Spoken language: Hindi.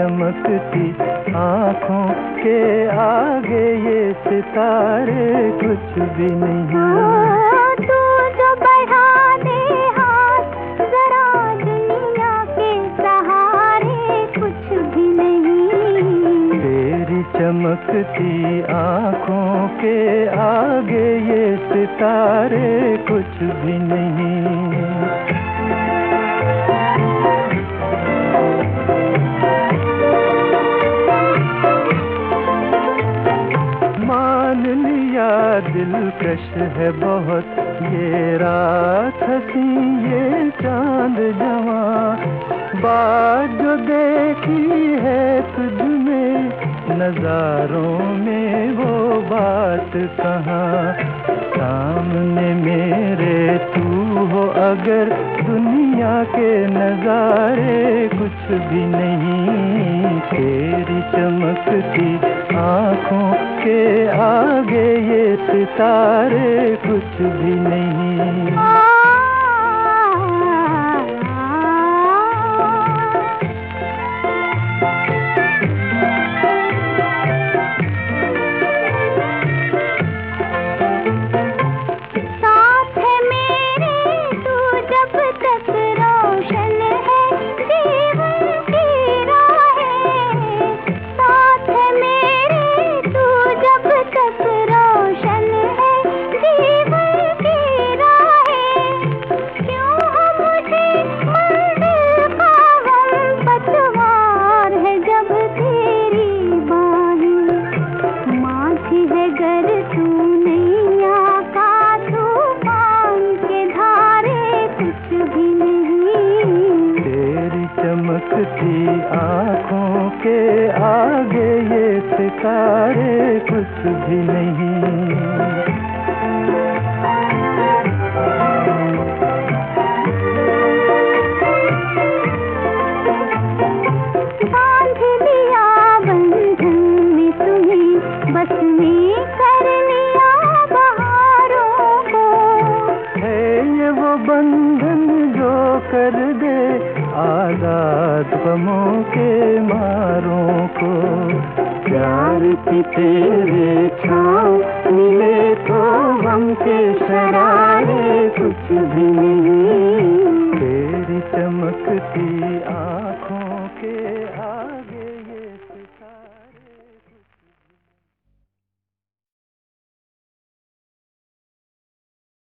चमकती आँखों के आगे ये सितारे कुछ भी नहीं। तू जो बढ़ा दे हाथ जरा दुनिया के सहारे कुछ भी नहीं। तेरी चमकती आँखों के आगे ये सितारे कुछ भी नहीं। मान लिया दिलकश है बहुत ये रात हंसी ये चांद जवां। बात जो देखी है तुझ में नजारों में वो बात कहाँ। सामने मेरे तू हो अगर दुनिया के नजारे कुछ भी नहीं। तेरी चमकती आँखों के आगे ये सितारे कुछ भी नहीं। चमकती आँखों के आगे ये सितारे कुछ भी नहीं। बांध लिया बंधन में तुम्हें बस में कर लिया बहारों को। है ये वो बंधन जो कर दे आजाद गमों के मारों को। प्यार की तेरे छाँव मिले तो गम के शरारे कुछ भी नहीं। तेरी चमकती